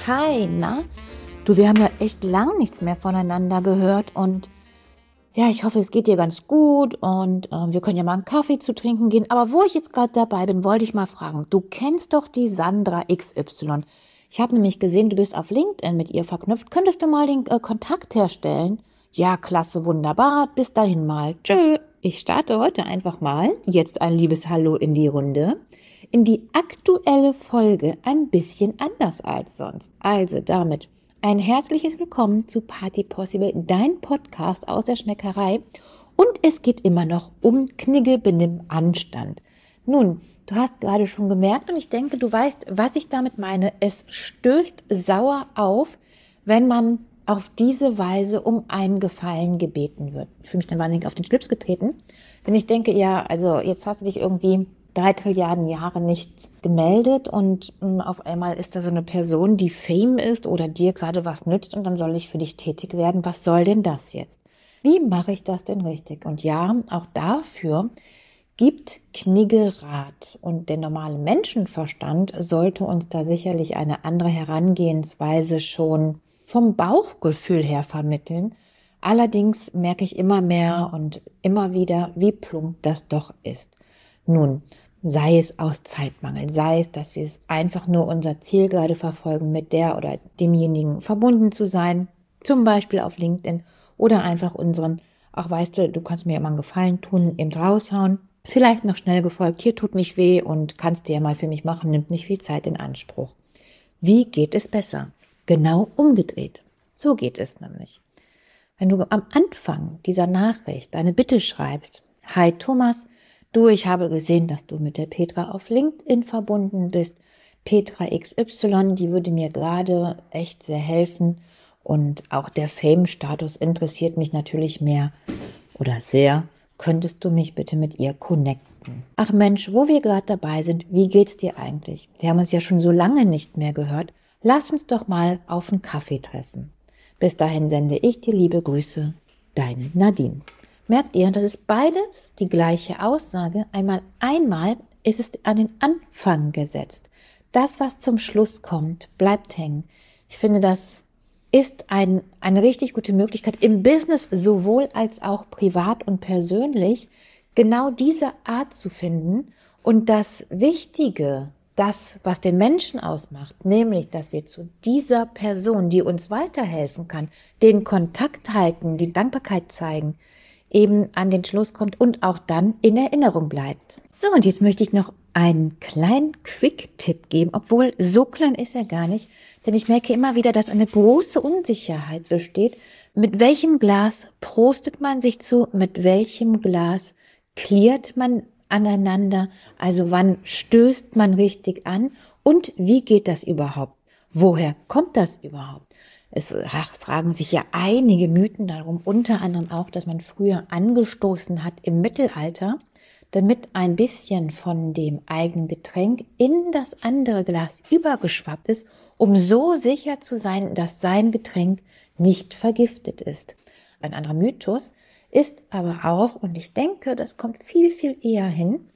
Hi, na? Du, wir haben ja echt lang nichts mehr voneinander gehört und ja, ich hoffe, es geht dir ganz gut und wir können ja mal einen Kaffee zu trinken gehen. Aber wo ich jetzt gerade dabei bin, wollte ich mal fragen, du kennst doch die Sandra XY. Ich habe nämlich gesehen, du bist auf LinkedIn mit ihr verknüpft. Könntest du mal den Kontakt herstellen? Ja, klasse, wunderbar. Bis dahin mal. Tschö. Ich starte heute einfach mal, jetzt ein liebes Hallo in die Runde, in die aktuelle Folge ein bisschen anders als sonst. Also damit ein herzliches Willkommen zu Party Possible, dein Podcast aus der Schmeckerei. Und es geht immer noch um Knigge, Benimm, Anstand. Nun, du hast gerade schon gemerkt und ich denke, du weißt, was ich damit meine. Es stößt sauer auf, wenn man auf diese Weise um einen Gefallen gebeten wird. Ich fühle mich dann wahnsinnig auf den Schlips getreten, denn ich denke, ja, also jetzt hast du dich irgendwie 3 Trilliarden Jahre nicht gemeldet und auf einmal ist da so eine Person, die Fame ist oder dir gerade was nützt und dann soll ich für dich tätig werden. Was soll denn das jetzt? Wie mache ich das denn richtig? Und ja, auch dafür gibt Knigge Rat und der normale Menschenverstand sollte uns da sicherlich eine andere Herangehensweise schon vom Bauchgefühl her vermitteln. Allerdings merke ich immer mehr und immer wieder, wie plump das doch ist. Nun, sei es aus Zeitmangel, sei es, dass wir es einfach nur unser Ziel gerade verfolgen, mit der oder demjenigen verbunden zu sein, zum Beispiel auf LinkedIn oder einfach unseren, ach weißt du, du kannst mir immer einen Gefallen tun, eben raushauen, vielleicht noch schnell gefolgt, hier tut nicht weh und kannst du ja mal für mich machen, nimmt nicht viel Zeit in Anspruch. Wie geht es besser? Genau umgedreht. So geht es nämlich. Wenn du am Anfang dieser Nachricht eine Bitte schreibst, hi Thomas, du, ich habe gesehen, dass du mit der Petra auf LinkedIn verbunden bist. Petra XY, die würde mir gerade echt sehr helfen. Und auch der Fame-Status interessiert mich natürlich mehr oder sehr. Könntest du mich bitte mit ihr connecten? Ach Mensch, wo wir gerade dabei sind, wie geht's dir eigentlich? Wir haben uns ja schon so lange nicht mehr gehört. Lass uns doch mal auf einen Kaffee treffen. Bis dahin sende ich dir liebe Grüße, deine Nadine. Merkt ihr, das ist beides die gleiche Aussage. Einmal ist es an den Anfang gesetzt. Das, was zum Schluss kommt, bleibt hängen. Ich finde, das ist eine richtig gute Möglichkeit, im Business sowohl als auch privat und persönlich genau diese Art zu finden. Und das Wichtige, das, was den Menschen ausmacht, nämlich, dass wir zu dieser Person, die uns weiterhelfen kann, den Kontakt halten, die Dankbarkeit zeigen, eben an den Schluss kommt und auch dann in Erinnerung bleibt. So, und jetzt möchte ich noch einen kleinen Quick-Tipp geben, obwohl so klein ist er gar nicht, denn ich merke immer wieder, dass eine große Unsicherheit besteht. Mit welchem Glas prostet man sich zu, mit welchem Glas klirrt man aneinander, also wann stößt man richtig an und wie geht das überhaupt? Woher kommt das überhaupt? Es tragen sich ja einige Mythen darum, unter anderem auch, dass man früher angestoßen hat im Mittelalter, damit ein bisschen von dem eigenen Getränk in das andere Glas übergeschwappt ist, um so sicher zu sein, dass sein Getränk nicht vergiftet ist. Ein anderer Mythos ist aber auch, und ich denke, das kommt viel, viel eher hin,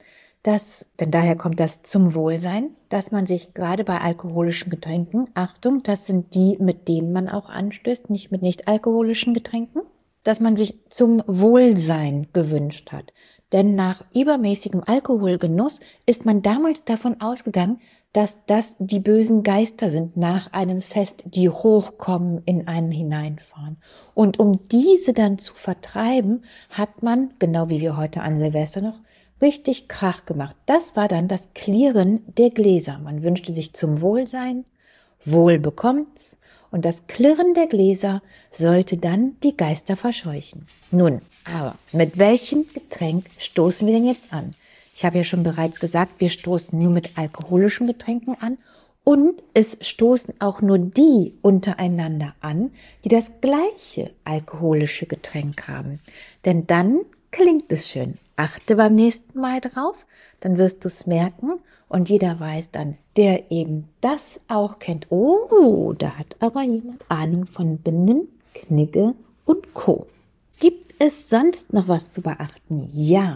denn daher kommt das zum Wohlsein, dass man sich gerade bei alkoholischen Getränken, Achtung, das sind die, mit denen man auch anstößt, nicht mit nicht alkoholischen Getränken, dass man sich zum Wohlsein gewünscht hat. Denn nach übermäßigem Alkoholgenuss ist man damals davon ausgegangen, dass das die bösen Geister sind nach einem Fest, die hochkommen, in einen hineinfahren. Und um diese dann zu vertreiben, hat man, genau wie wir heute an Silvester noch, richtig Krach gemacht. Das war dann das Klirren der Gläser. Man wünschte sich zum Wohlsein, wohl bekommt's, und das Klirren der Gläser sollte dann die Geister verscheuchen. Nun, aber mit welchem Getränk stoßen wir denn jetzt an? Ich habe ja schon bereits gesagt, wir stoßen nur mit alkoholischen Getränken an und es stoßen auch nur die untereinander an, die das gleiche alkoholische Getränk haben. Denn dann klingt es schön. Achte beim nächsten Mal drauf, dann wirst du es merken und jeder weiß dann, der eben das auch kennt. Oh, da hat aber jemand Ahnung von Benimm, Knigge und Co. Gibt es sonst noch was zu beachten? Ja,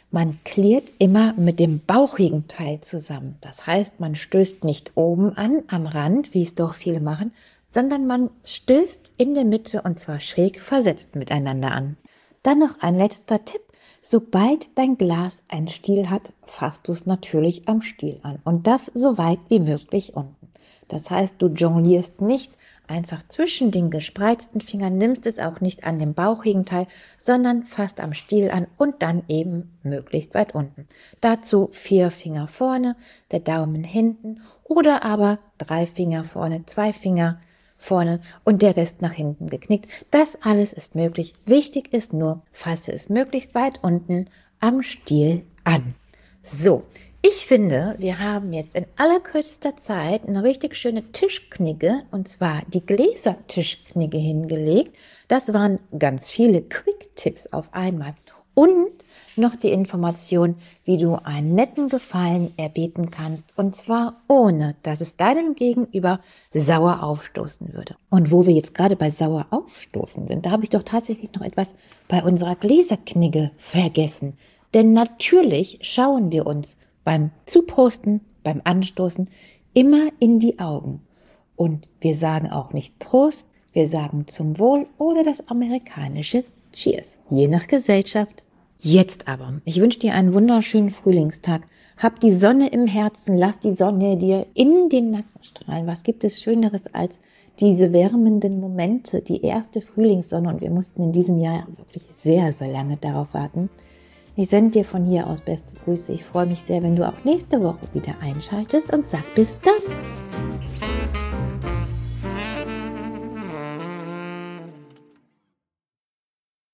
Man klärt immer mit dem bauchigen Teil zusammen. Das heißt, man stößt nicht oben an, am Rand, wie es doch viele machen, sondern man stößt in der Mitte und zwar schräg versetzt miteinander an. Dann noch ein letzter Tipp. Sobald dein Glas einen Stiel hat, fasst du es natürlich am Stiel an und das so weit wie möglich unten. Das heißt, du jonglierst nicht einfach zwischen den gespreizten Fingern, nimmst es auch nicht an dem bauchigen Teil, sondern fasst am Stiel an und dann eben möglichst weit unten. Dazu 4 Finger vorne, der Daumen hinten oder aber 3 Finger vorne, 2 Finger vorne und der Rest nach hinten geknickt. Das alles ist möglich. Wichtig ist nur, fasse es möglichst weit unten am Stiel an. So, ich finde, wir haben jetzt in allerkürzester Zeit eine richtig schöne Tischknigge, und zwar die Gläsertischknigge hingelegt. Das waren ganz viele Quick-Tipps auf einmal. Und noch die Information, wie du einen netten Gefallen erbeten kannst, und zwar ohne, dass es deinem Gegenüber sauer aufstoßen würde. Und wo wir jetzt gerade bei sauer aufstoßen sind, da habe ich doch tatsächlich noch etwas bei unserer Gläserknigge vergessen. Denn natürlich schauen wir uns beim Zuprosten, beim Anstoßen immer in die Augen. Und wir sagen auch nicht Prost, wir sagen zum Wohl oder das amerikanische Cheers, je nach Gesellschaft. Jetzt aber, ich wünsche dir einen wunderschönen Frühlingstag. Hab die Sonne im Herzen, lass die Sonne dir in den Nacken strahlen. Was gibt es Schöneres als diese wärmenden Momente, die erste Frühlingssonne? Und wir mussten in diesem Jahr wirklich sehr, sehr lange darauf warten. Ich sende dir von hier aus beste Grüße. Ich freue mich sehr, wenn du auch nächste Woche wieder einschaltest und sag bis dann.